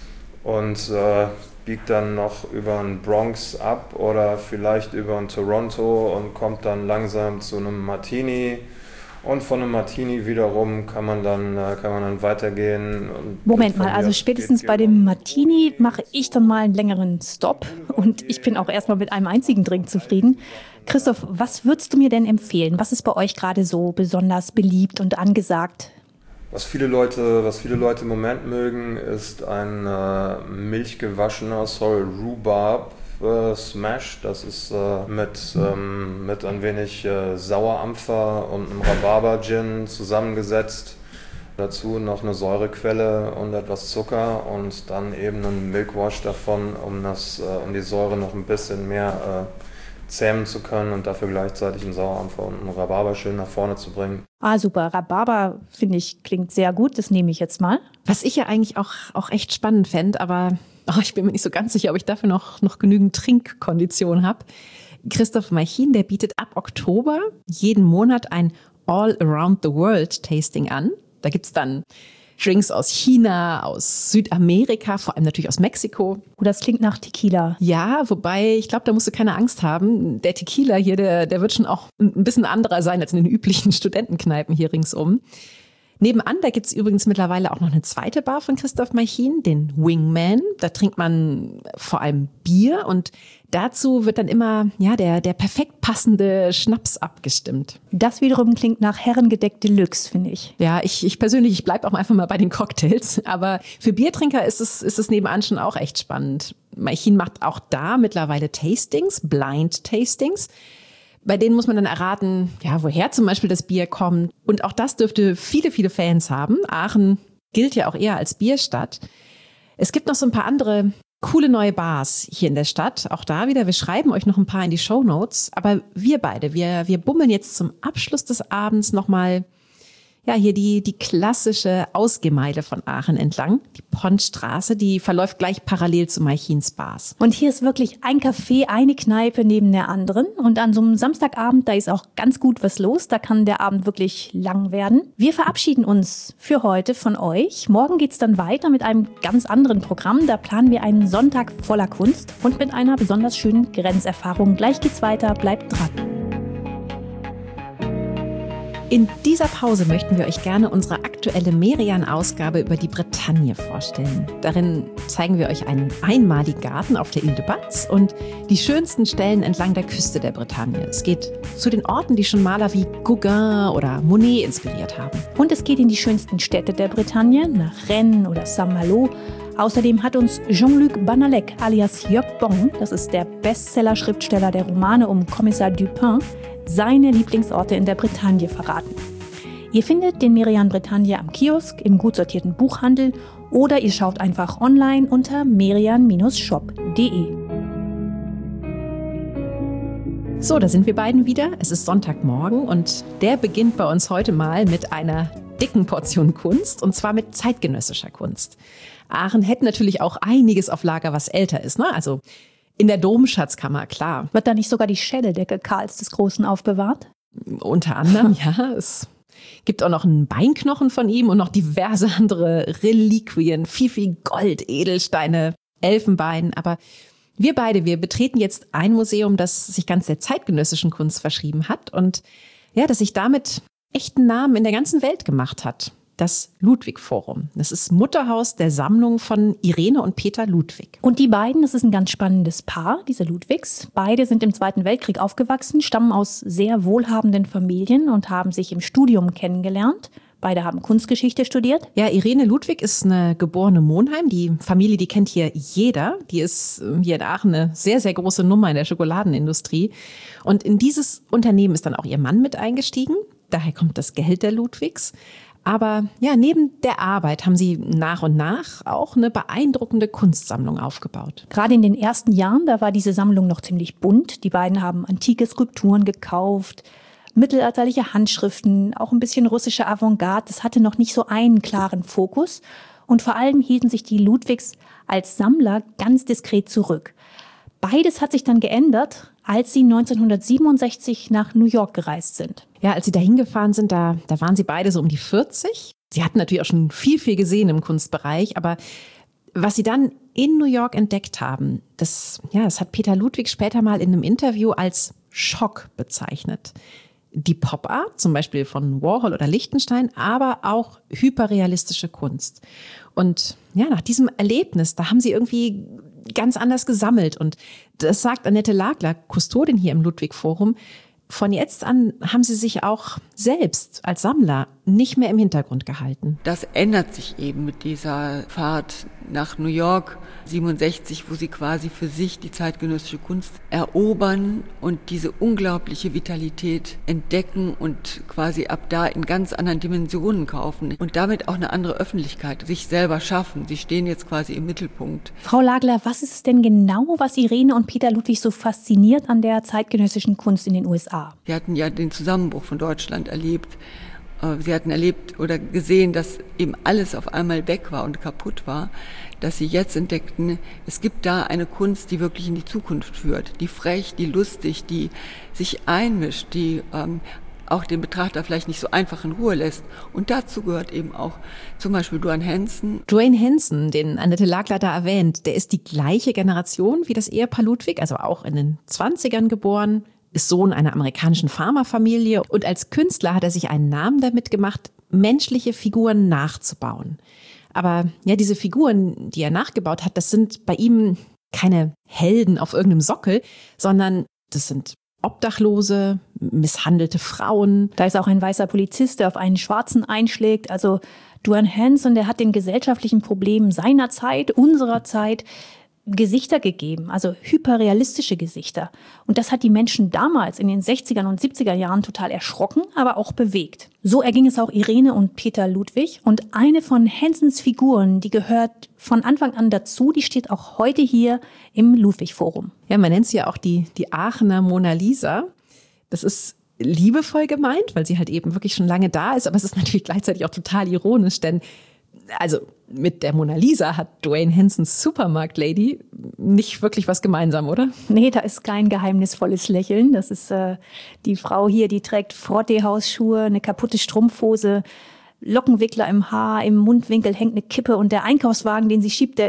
und äh, biegt dann noch über einen Bronx ab oder vielleicht über einen Toronto und kommt dann langsam zu einem Martini. Und von einem Martini wiederum kann man dann, kann man dann weitergehen. Und Moment mal, also spätestens bei dem Martini mache ich dann mal einen längeren Stop und ich bin auch erstmal mit einem einzigen Drink zufrieden. Christoph, was würdest du mir denn empfehlen? Was ist bei euch gerade so besonders beliebt und angesagt? Was viele Leute, was viele Leute im Moment mögen, ist ein äh, milchgewaschener, sorry, Rhubarb. Smash, das ist äh, mit, ähm, mit ein wenig äh, Sauerampfer und einem Rhabarber-Gin zusammengesetzt. Dazu noch eine Säurequelle und etwas Zucker und dann eben einen Milkwash davon, um, das, äh, um die Säure noch ein bisschen mehr äh, zähmen zu können und dafür gleichzeitig einen Sauerampfer und einen Rhabarber schön nach vorne zu bringen. Ah, super. Rhabarber, finde ich, klingt sehr gut. Das nehme ich jetzt mal. Was ich ja eigentlich auch, auch echt spannend fände, aber oh, ich bin mir nicht so ganz sicher, ob ich dafür noch, noch genügend Trinkkondition habe. Christoph Machin, der bietet ab Oktober jeden Monat ein All-Around-the-World-Tasting an. Da gibt's dann Drinks aus China, aus Südamerika, vor allem natürlich aus Mexiko. Oh, das klingt nach Tequila. Ja, wobei, ich glaube, da musst du keine Angst haben. Der Tequila hier, der, der wird schon auch ein bisschen anderer sein als in den üblichen Studentenkneipen hier ringsum. Nebenan, da gibt's übrigens mittlerweile auch noch eine zweite Bar von Christoph Machin, den Wingman. Da trinkt man vor allem Bier und dazu wird dann immer ja der, der perfekt passende Schnaps abgestimmt. Das wiederum klingt nach Herrengedeck Deluxe, finde ich. Ja, ich, ich persönlich, ich bleibe auch einfach mal bei den Cocktails. Aber für Biertrinker ist es, ist es nebenan schon auch echt spannend. Machin macht auch da mittlerweile Tastings, Blind-Tastings. Bei denen muss man dann erraten, ja, woher zum Beispiel das Bier kommt. Und auch das dürfte viele, viele Fans haben. Aachen gilt ja auch eher als Bierstadt. Es gibt noch so ein paar andere coole neue Bars hier in der Stadt. Auch da wieder, wir schreiben euch noch ein paar in die Shownotes. Aber wir beide, wir, wir bummeln jetzt zum Abschluss des Abends nochmal ja, hier die, die klassische Ausgehmeile von Aachen entlang. Die Pontstraße, die verläuft gleich parallel zu Machins Bars. Und hier ist wirklich ein Café, eine Kneipe neben der anderen. Und an so einem Samstagabend, da ist auch ganz gut was los. Da kann der Abend wirklich lang werden. Wir verabschieden uns für heute von euch. Morgen geht's dann weiter mit einem ganz anderen Programm. Da planen wir einen Sonntag voller Kunst und mit einer besonders schönen Grenzerfahrung. Gleich geht's weiter, bleibt dran. In dieser Pause möchten wir euch gerne unsere aktuelle Merian-Ausgabe über die Bretagne vorstellen. Darin zeigen wir euch einen einmaligen Garten auf der Ile de Batz und die schönsten Stellen entlang der Küste der Bretagne. Es geht zu den Orten, die schon Maler wie Gauguin oder Monet inspiriert haben. Und es geht in die schönsten Städte der Bretagne, nach Rennes oder Saint-Malo. Außerdem hat uns Jean-Luc Banalek alias Jörg Bong, das ist der Bestseller-Schriftsteller der Romane um Kommissar Dupin, seine Lieblingsorte in der Bretagne verraten. Ihr findet den Merian Bretagne am Kiosk, im gut sortierten Buchhandel oder ihr schaut einfach online unter merian Shop punkt de. So, da sind wir beiden wieder. Es ist Sonntagmorgen und der beginnt bei uns heute mal mit einer dicken Portion Kunst und zwar mit zeitgenössischer Kunst. Aachen hätte natürlich auch einiges auf Lager, was älter ist, ne? Also in der Domschatzkammer, klar. Wird da nicht sogar die Schädeldecke Karls des Großen aufbewahrt? Unter anderem, ja. Es gibt auch noch einen Beinknochen von ihm und noch diverse andere Reliquien, viel, viel Gold, Edelsteine, Elfenbein. Aber wir beide, wir betreten jetzt ein Museum, das sich ganz der zeitgenössischen Kunst verschrieben hat und ja, das sich damit echten Namen in der ganzen Welt gemacht hat. Das Ludwig-Forum. Das ist Mutterhaus der Sammlung von Irene und Peter Ludwig. Und die beiden, das ist ein ganz spannendes Paar, diese Ludwigs. Beide sind im Zweiten Weltkrieg aufgewachsen, stammen aus sehr wohlhabenden Familien und haben sich im Studium kennengelernt. Beide haben Kunstgeschichte studiert. Ja, Irene Ludwig ist eine geborene Monheim. Die Familie, die kennt hier jeder. Die ist hier in Aachen eine sehr, sehr große Nummer in der Schokoladenindustrie. Und in dieses Unternehmen ist dann auch ihr Mann mit eingestiegen. Daher kommt das Geld der Ludwigs. Aber ja, neben der Arbeit haben sie nach und nach auch eine beeindruckende Kunstsammlung aufgebaut. Gerade in den ersten Jahren, da war diese Sammlung noch ziemlich bunt. Die beiden haben antike Skulpturen gekauft, mittelalterliche Handschriften, auch ein bisschen russische Avantgarde. Das hatte noch nicht so einen klaren Fokus. Und vor allem hielten sich die Ludwigs als Sammler ganz diskret zurück. Beides hat sich dann geändert, als sie neunzehnhundertsiebenundsechzig nach New York gereist sind. Ja, als sie da hingefahren sind, da, da waren sie beide so um die vierzig. Sie hatten natürlich auch schon viel, viel gesehen im Kunstbereich, aber was sie dann in New York entdeckt haben, das, ja, das hat Peter Ludwig später mal in einem Interview als Schock bezeichnet. Die Pop-Art, zum Beispiel von Warhol oder Lichtenstein, aber auch hyperrealistische Kunst. Und ja, nach diesem Erlebnis, da haben sie irgendwie ganz anders gesammelt. Und das sagt Annette Lagler, Kustodin hier im Ludwig-Forum. Von jetzt an haben sie sich auch selbst als Sammler nicht mehr im Hintergrund gehalten. Das ändert sich eben mit dieser Fahrt nach New York siebenundsechzig, wo sie quasi für sich die zeitgenössische Kunst erobern und diese unglaubliche Vitalität entdecken und quasi ab da in ganz anderen Dimensionen kaufen und damit auch eine andere Öffentlichkeit sich selber schaffen. Sie stehen jetzt quasi im Mittelpunkt. Frau Lagler, was ist es denn genau, was Irene und Peter Ludwig so fasziniert an der zeitgenössischen Kunst in den U S A? Sie hatten ja den Zusammenbruch von Deutschland erlebt. Sie hatten erlebt oder gesehen, dass eben alles auf einmal weg war und kaputt war, dass sie jetzt entdeckten, es gibt da eine Kunst, die wirklich in die Zukunft führt, die frech, die lustig, die sich einmischt, die ähm, auch den Betrachter vielleicht nicht so einfach in Ruhe lässt. Und dazu gehört eben auch zum Beispiel Duane Hanson. Duane Hanson, den Annette Lagler da erwähnt, der ist die gleiche Generation wie das Ehepaar Ludwig, also auch in den zwanzigern geboren, ist Sohn einer amerikanischen Farmerfamilie und als Künstler hat er sich einen Namen damit gemacht, menschliche Figuren nachzubauen. Aber ja, diese Figuren, die er nachgebaut hat, das sind bei ihm keine Helden auf irgendeinem Sockel, sondern das sind Obdachlose, misshandelte Frauen. Da ist auch ein weißer Polizist, der auf einen Schwarzen einschlägt. Also Duane Hanson, der hat den gesellschaftlichen Problemen seiner Zeit, unserer Zeit, Gesichter gegeben, also hyperrealistische Gesichter. Und das hat die Menschen damals in den sechzigern und siebziger Jahren total erschrocken, aber auch bewegt. So erging es auch Irene und Peter Ludwig. Und eine von Hansons Figuren, die gehört von Anfang an dazu, die steht auch heute hier im Ludwig-Forum. Ja, man nennt sie ja auch die, die Aachener Mona Lisa. Das ist liebevoll gemeint, weil sie halt eben wirklich schon lange da ist. Aber es ist natürlich gleichzeitig auch total ironisch, denn also mit der Mona Lisa hat Duane Hansons Supermarkt-Lady nicht wirklich was gemeinsam, oder? Nee, da ist kein geheimnisvolles Lächeln. Das ist äh, die Frau hier, die trägt Frottee-Hausschuhe, eine kaputte Strumpfhose, Lockenwickler im Haar, im Mundwinkel hängt eine Kippe und der Einkaufswagen, den sie schiebt, der ist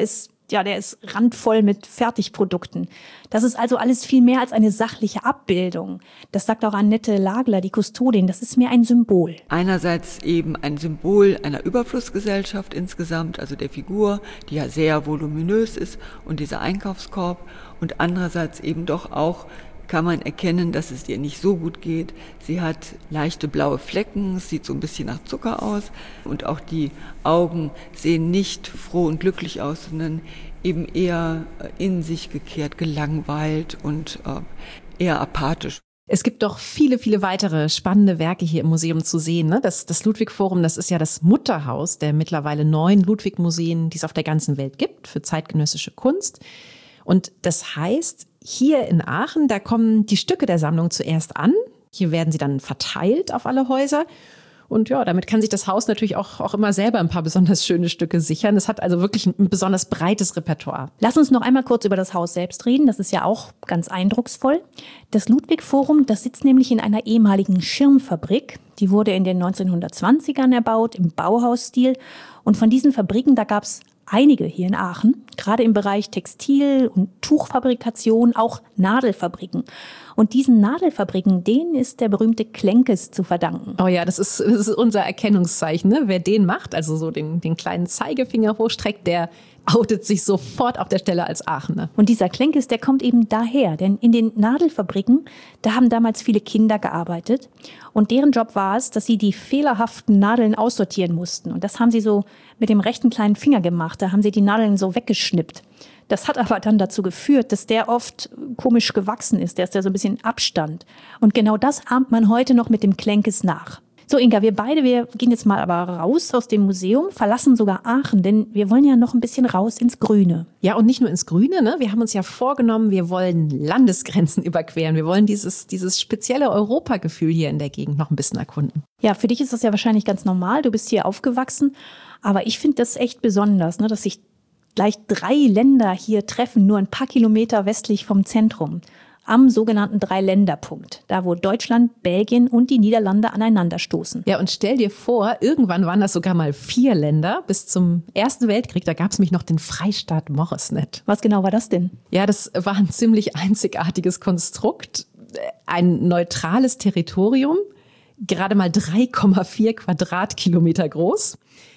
ja, der ist randvoll mit Fertigprodukten. Das ist also alles viel mehr als eine sachliche Abbildung. Das sagt auch Annette Lagler, die Kustodin. Das ist mehr ein Symbol. Einerseits eben ein Symbol einer Überflussgesellschaft insgesamt, also der Figur, die ja sehr voluminös ist und dieser Einkaufskorb. Und andererseits eben doch auch kann man erkennen, dass es ihr nicht so gut geht. Sie hat leichte blaue Flecken, sieht so ein bisschen nach Zucker aus und auch die Augen sehen nicht froh und glücklich aus, sondern eben eher in sich gekehrt, gelangweilt und äh, eher apathisch. Es gibt doch viele, viele weitere spannende Werke hier im Museum zu sehen. Ne? Das, das Ludwig-Forum, das ist ja das Mutterhaus der mittlerweile neun Ludwig-Museen, die es auf der ganzen Welt gibt für zeitgenössische Kunst. Und das heißt, hier in Aachen, da kommen die Stücke der Sammlung zuerst an. Hier werden sie dann verteilt auf alle Häuser. Und ja, damit kann sich das Haus natürlich auch, auch immer selber ein paar besonders schöne Stücke sichern. Es hat also wirklich ein besonders breites Repertoire. Lass uns noch einmal kurz über das Haus selbst reden. Das ist ja auch ganz eindrucksvoll. Das Ludwig-Forum, das sitzt nämlich in einer ehemaligen Schirmfabrik. Die wurde in den neunzehnhundertzwanzigern erbaut, im Bauhausstil. Und von diesen Fabriken, da gab es einige hier in Aachen, gerade im Bereich Textil- und Tuchfabrikation, auch Nadelfabriken. Und diesen Nadelfabriken, denen ist der berühmte Klenkes zu verdanken. Oh ja, das ist, das ist unser Erkennungszeichen, ne? Wer den macht, also so den, den kleinen Zeigefinger hochstreckt, der outet sich sofort auf der Stelle als Aachener. Und dieser Klenkes, der kommt eben daher, denn in den Nadelfabriken, da haben damals viele Kinder gearbeitet und deren Job war es, dass sie die fehlerhaften Nadeln aussortieren mussten. Und das haben sie so mit dem rechten kleinen Finger gemacht, da haben sie die Nadeln so weggeschnippt. Das hat aber dann dazu geführt, dass der oft komisch gewachsen ist, der ist ja so ein bisschen Abstand. Und genau das ahmt man heute noch mit dem Klenkes nach. So, Inga, wir beide, wir gehen jetzt mal aber raus aus dem Museum, verlassen sogar Aachen, denn wir wollen ja noch ein bisschen raus ins Grüne. Ja, und nicht nur ins Grüne, ne? Wir haben uns ja vorgenommen, wir wollen Landesgrenzen überqueren. Wir wollen dieses, dieses spezielle Europagefühl hier in der Gegend noch ein bisschen erkunden. Ja, für dich ist das ja wahrscheinlich ganz normal, du bist hier aufgewachsen, aber ich finde das echt besonders, ne, dass sich gleich drei Länder hier treffen, nur ein paar Kilometer westlich vom Zentrum. Am sogenannten Dreiländerpunkt, da wo Deutschland, Belgien und die Niederlande aneinanderstoßen. Ja, und stell dir vor, irgendwann waren das sogar mal vier Länder. Bis zum Ersten Weltkrieg, da gab es nämlich noch den Freistaat Moresnet. Was genau war das denn? Ja, das war ein ziemlich einzigartiges Konstrukt. Ein neutrales Territorium, gerade mal drei Komma vier Quadratkilometer groß.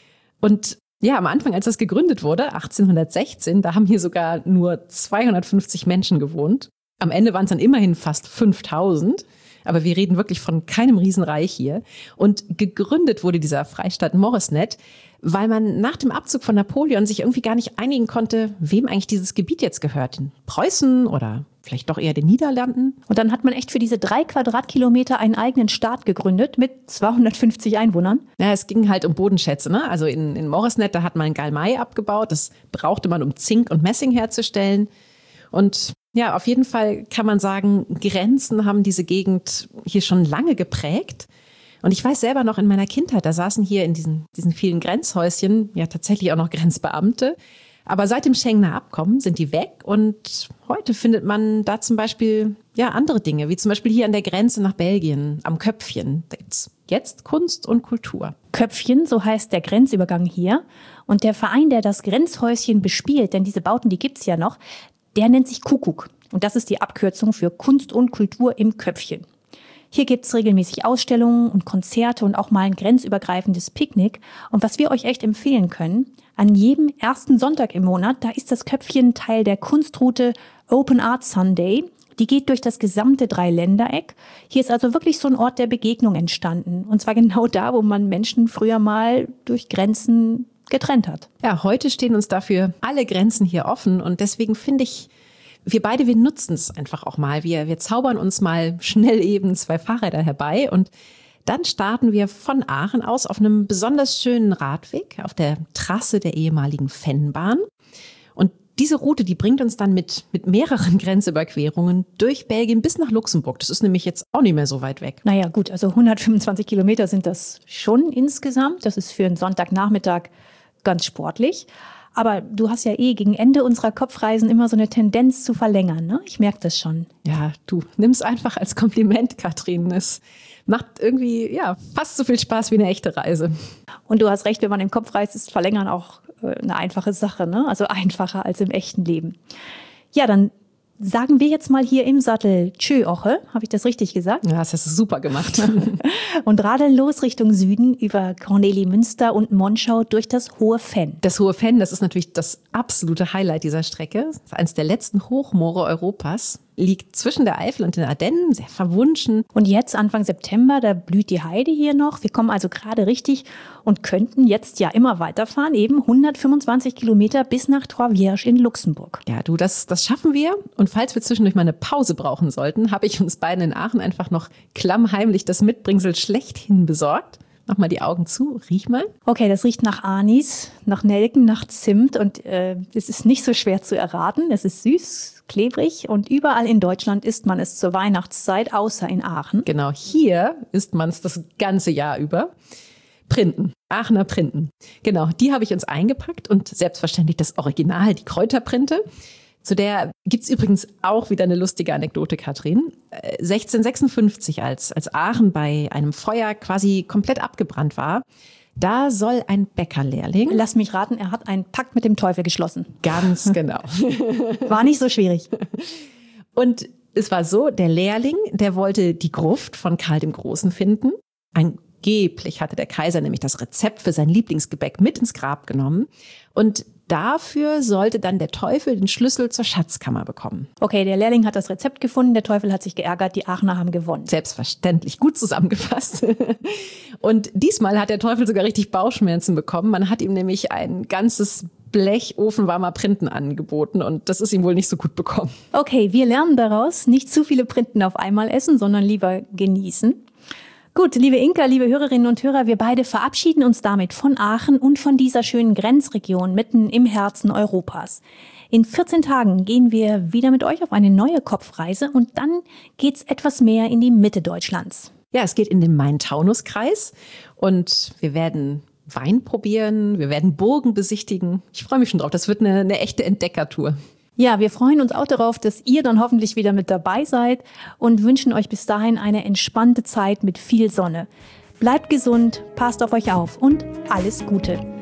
Und ja, am Anfang, als das gegründet wurde, achtzehnhundertsechzehn, da haben hier sogar nur zweihundertfünfzig Menschen gewohnt. Am Ende waren es dann immerhin fast fünftausend. Aber wir reden wirklich von keinem Riesenreich hier. Und gegründet wurde dieser Freistaat Moresnet, weil man nach dem Abzug von Napoleon sich irgendwie gar nicht einigen konnte, wem eigentlich dieses Gebiet jetzt gehört. Den Preußen oder vielleicht doch eher den Niederlanden. Und dann hat man echt für diese drei Quadratkilometer einen eigenen Staat gegründet mit zweihundertfünfzig Einwohnern. Ja, es ging halt um Bodenschätze, ne? Also in, in Moresnet, da hat man Galmai abgebaut. Das brauchte man, um Zink und Messing herzustellen. Und ja, auf jeden Fall kann man sagen, Grenzen haben diese Gegend hier schon lange geprägt. Und ich weiß selber noch in meiner Kindheit, da saßen hier in diesen, diesen vielen Grenzhäuschen ja tatsächlich auch noch Grenzbeamte. Aber seit dem Schengener Abkommen sind die weg und heute findet man da zum Beispiel ja andere Dinge, wie zum Beispiel hier an der Grenze nach Belgien, am Köpfchen. Da gibt's jetzt Kunst und Kultur. Köpfchen, so heißt der Grenzübergang hier. Und der Verein, der das Grenzhäuschen bespielt, denn diese Bauten, die gibt's ja noch, der nennt sich Kuckuck. Und das ist die Abkürzung für Kunst und Kultur im Köpfchen. Hier gibt's regelmäßig Ausstellungen und Konzerte und auch mal ein grenzübergreifendes Picknick. Und was wir euch echt empfehlen können, an jedem ersten Sonntag im Monat, da ist das Köpfchen Teil der Kunstroute Open Art Sunday. Die geht durch das gesamte Dreiländereck. Hier ist also wirklich so ein Ort der Begegnung entstanden. Und zwar genau da, wo man Menschen früher mal durch Grenzen getrennt hat. Ja, heute stehen uns dafür alle Grenzen hier offen. Und deswegen finde ich, wir beide, wir nutzen es einfach auch mal. Wir, wir zaubern uns mal schnell eben zwei Fahrräder herbei und dann starten wir von Aachen aus auf einem besonders schönen Radweg auf der Trasse der ehemaligen Fennbahn. Und diese Route, die bringt uns dann mit, mit mehreren Grenzüberquerungen durch Belgien bis nach Luxemburg. Das ist nämlich jetzt auch nicht mehr so weit weg. Naja gut, also hundertfünfundzwanzig Kilometer sind das schon insgesamt. Das ist für einen Sonntagnachmittag ganz sportlich. Aber du hast ja eh gegen Ende unserer Kopfreisen immer so eine Tendenz zu verlängern, ne? Ich merke das schon. Ja, du, nimm's einfach als Kompliment, Katrin. Es macht irgendwie ja fast so viel Spaß wie eine echte Reise. Und du hast recht, wenn man im Kopf reist, ist Verlängern auch eine einfache Sache, ne? Also einfacher als im echten Leben. Ja, dann sagen wir jetzt mal hier im Sattel Tschö Oche, habe ich das richtig gesagt? Ja, das hast du super gemacht. Und radeln los Richtung Süden über Kornelimünster und Monschau durch das Hohe Venn. Das Hohe Venn, das ist natürlich das absolute Highlight dieser Strecke. Das ist eines der letzten Hochmoore Europas. Liegt zwischen der Eifel und den Ardennen, sehr verwunschen. Und jetzt, Anfang September, da blüht die Heide hier noch. Wir kommen also gerade richtig und könnten jetzt ja immer weiterfahren, eben hundertfünfundzwanzig Kilometer bis nach Trois Vierges in Luxemburg. Ja, du, das, das schaffen wir. Und falls wir zwischendurch mal eine Pause brauchen sollten, habe ich uns beiden in Aachen einfach noch klammheimlich das Mitbringsel schlechthin besorgt. Mach mal die Augen zu, riech mal. Okay, das riecht nach Anis, nach Nelken, nach Zimt und äh, es ist nicht so schwer zu erraten. Es ist süß, klebrig und überall in Deutschland isst man es zur Weihnachtszeit, außer in Aachen. Genau, hier isst man es das ganze Jahr über. Printen, Aachener Printen. Genau, die habe ich uns eingepackt und selbstverständlich das Original, die Kräuterprinte. Zu der gibt's übrigens auch wieder eine lustige Anekdote, Katrin. sechzehnhundertsechsundfünfzig, als, als Aachen bei einem Feuer quasi komplett abgebrannt war, da soll ein Bäckerlehrling... Lass mich raten, er hat einen Pakt mit dem Teufel geschlossen. Ganz genau. War nicht so schwierig. Und es war so, der Lehrling, der wollte die Gruft von Karl dem Großen finden. Angeblich hatte der Kaiser nämlich das Rezept für sein Lieblingsgebäck mit ins Grab genommen. Und dafür sollte dann der Teufel den Schlüssel zur Schatzkammer bekommen. Okay, der Lehrling hat das Rezept gefunden, der Teufel hat sich geärgert, die Aachener haben gewonnen. Selbstverständlich, gut zusammengefasst. Und diesmal hat der Teufel sogar richtig Bauchschmerzen bekommen. Man hat ihm nämlich ein ganzes Blech ofenwarmer Printen angeboten und das ist ihm wohl nicht so gut bekommen. Okay, wir lernen daraus, nicht zu viele Printen auf einmal essen, sondern lieber genießen. Gut, liebe Inka, liebe Hörerinnen und Hörer, wir beide verabschieden uns damit von Aachen und von dieser schönen Grenzregion mitten im Herzen Europas. In vierzehn Tagen gehen wir wieder mit euch auf eine neue Kopfreise und dann geht's etwas mehr in die Mitte Deutschlands. Ja, es geht in den Main-Taunus-Kreis und wir werden Wein probieren, wir werden Burgen besichtigen. Ich freue mich schon drauf, das wird eine, eine echte Entdeckertour. Ja, wir freuen uns auch darauf, dass ihr dann hoffentlich wieder mit dabei seid und wünschen euch bis dahin eine entspannte Zeit mit viel Sonne. Bleibt gesund, passt auf euch auf und alles Gute.